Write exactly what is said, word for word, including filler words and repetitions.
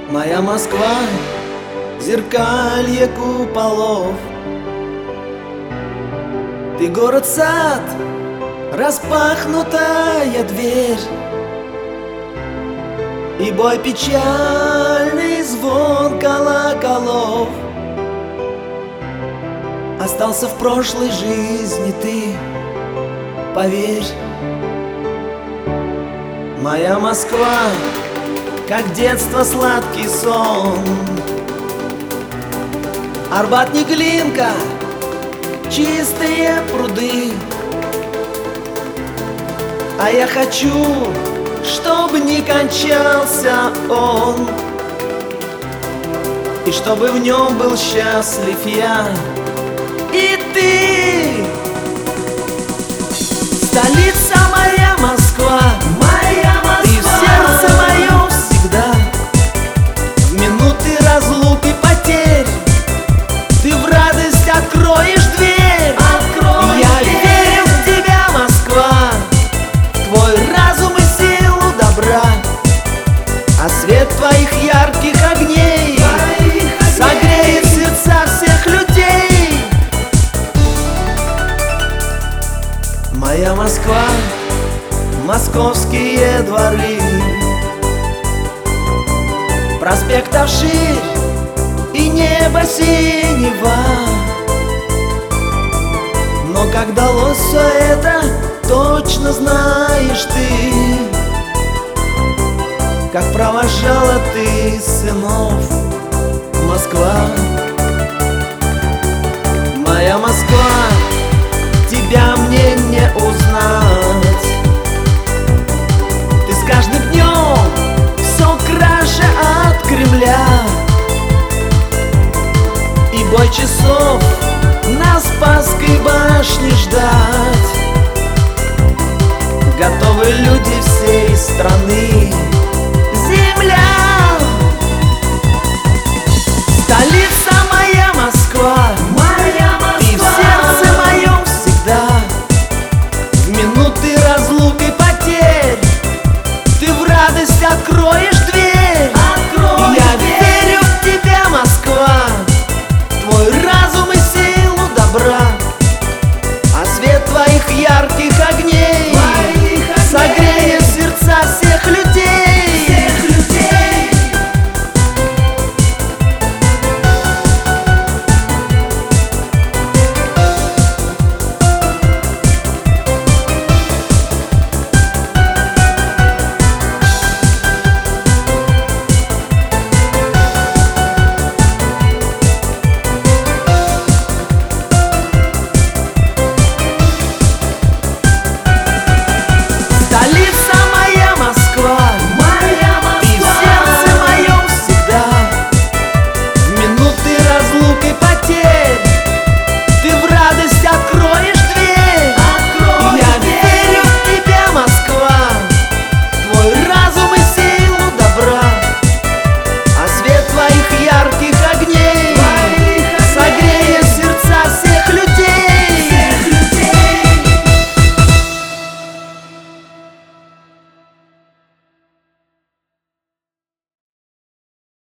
Моя Москва, зеркалье куполов. Ты город-сад, распахнутая дверь, и бой печальный, звон колоколов. Остался в прошлой жизни ты, поверь. Моя Москва, как детство сладкий сон. Арбат не глинка, чистые пруды. А я хочу, чтобы не кончался он, и чтобы в нем был счастлив я и ты. Столица моя Москва, моя Москва, ты в сердце моем всегда. В минуты разлук и потерь ты в радость откроешь дверь. Открой я дверь. Верю в тебя, Москва, в твой разум и силу добра, а свет твоих ярких огней, твоих согреет огней сердца всех людей. Моя Москва, московские дворы, проспектов ширь и небо синего. Но как далось все это, точно знаешь ты, как провожала ты сынов, Москва. Моя Москва, тебя мне не узнать. Ты с каждым днем все краше от Кремля, и бой часов на Спасской башне ждать. Готовы люди всей страны